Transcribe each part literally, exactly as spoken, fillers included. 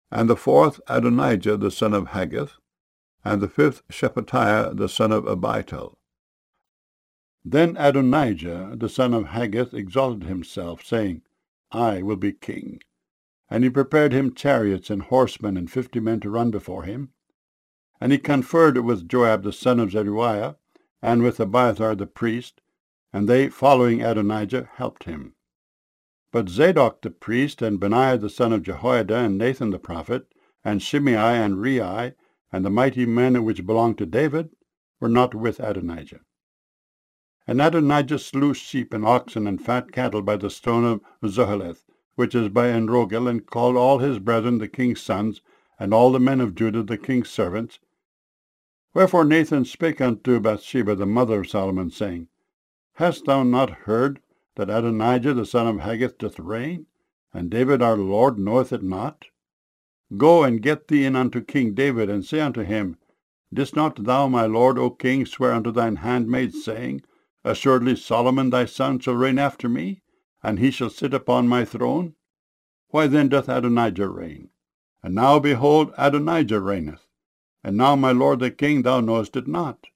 and the fourth Adonijah the son of Haggith, and the fifth Shephatiah the son of Abital. Then Adonijah the son of Haggith exalted himself, saying, I will be king. And he prepared him chariots and horsemen and fifty men to run before him. And he conferred with Joab the son of Zeruiah, and with Abiathar the priest, and they, following Adonijah, helped him. But Zadok the priest, and Benaiah the son of Jehoiada, and Nathan the prophet, and Shimei and Rei, and the mighty men which belonged to David, were not with Adonijah. And Adonijah slew sheep and oxen and fat cattle by the stone of Zoheleth, which is by Enrogel, and called all his brethren the king's sons, and all the men of Judah the king's servants. Wherefore Nathan spake unto Bathsheba the mother of Solomon, saying, Hast thou not heard that Adonijah the son of Haggith doth reign, and David our Lord knoweth it not? Go and get thee in unto King David, and say unto him, Didst not thou, my lord, O king, swear unto thine handmaid, saying, Assuredly Solomon thy son shall reign after me, and he shall sit upon my throne? Why then doth Adonijah reign? And now, behold, Adonijah reigneth. And now, my lord the king, thou knowest it not.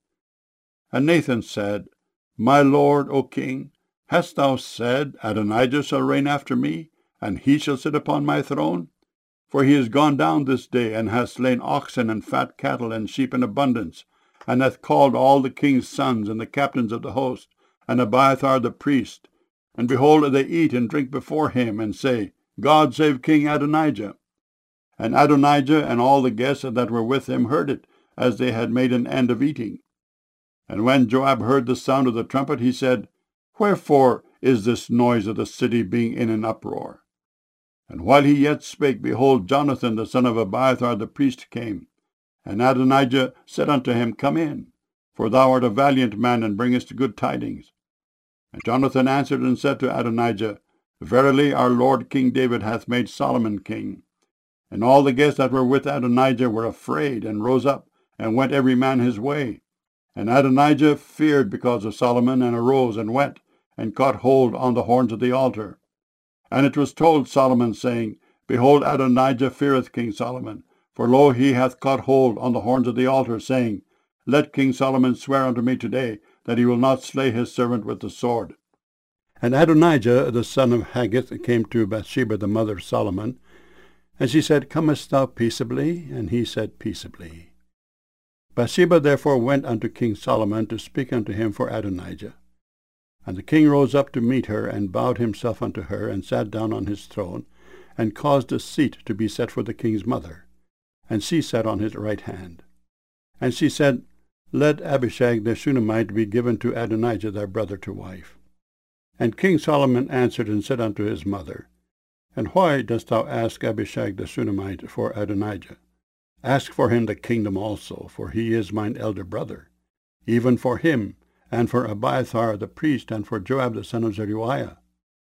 And Nathan said, My lord, O king, hast thou said, Adonijah shall reign after me, and he shall sit upon my throne? For he is gone down this day, and hath slain oxen and fat cattle and sheep in abundance, and hath called all the king's sons and the captains of the host, and Abiathar the priest. And behold, they eat and drink before him, and say, God save King Adonijah. And Adonijah and all the guests that were with him heard it, as they had made an end of eating. And when Joab heard the sound of the trumpet, he said, Wherefore is this noise of the city being in an uproar? And while he yet spake, behold, Jonathan the son of Abiathar the priest came. And Adonijah said unto him, Come in, for thou art a valiant man, and bringest good tidings. And Jonathan answered and said to Adonijah, Verily our lord King David hath made Solomon king. And all the guests that were with Adonijah were afraid, and rose up, and went every man his way. And Adonijah feared because of Solomon, and arose, and went, and caught hold on the horns of the altar. And it was told Solomon, saying, Behold, Adonijah feareth King Solomon, for lo, he hath caught hold on the horns of the altar, saying, Let King Solomon swear unto me today, that he will not slay his servant with the sword. And Adonijah the son of Haggith came to Bathsheba the mother of Solomon, and she said, Comest thou peaceably? And he said, Peaceably. Bathsheba therefore went unto King Solomon to speak unto him for Adonijah. And the king rose up to meet her, and bowed himself unto her, and sat down on his throne, and caused a seat to be set for the king's mother. And she sat on his right hand. And she said, Let Abishag the Shunammite be given to Adonijah thy brother to wife. And King Solomon answered and said unto his mother, And why dost thou ask Abishag the Shunammite for Adonijah? Ask for him the kingdom also, for he is mine elder brother, even for him, and for Abiathar the priest, and for Joab the son of Zeruiah.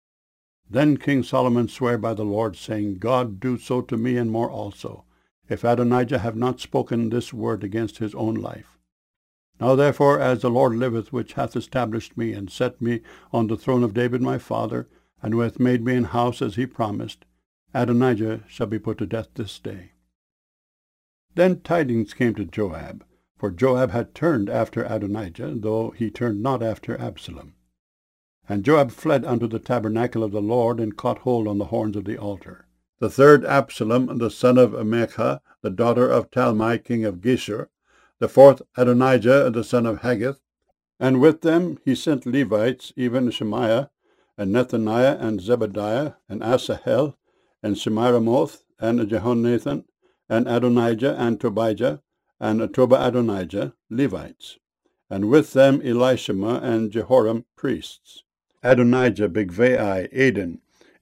Then King Solomon sware by the Lord, saying, God do so to me and more also, if Adonijah have not spoken this word against his own life. Now therefore, as the Lord liveth, which hath established me, and set me on the throne of David my father, and who hath made me an house as he promised, Adonijah shall be put to death this day. Then tidings came to Joab, for Joab had turned after Adonijah, though he turned not after Absalom. And Joab fled unto the tabernacle of the Lord, and caught hold on the horns of the altar. The third Absalom, the son of Maachah, the daughter of Talmai, king of Geshur. The fourth Adonijah, the son of Haggith. And with them he sent Levites, even Shemaiah, and Nethaniah, and Zebadiah, and Asahel, and Shemiramoth, and Jehonathan, and Adonijah, and Tobijah, and Toba-Adonijah, Levites. And with them Elishama and Jehoram, priests. Adonijah, Bigvai, Adin,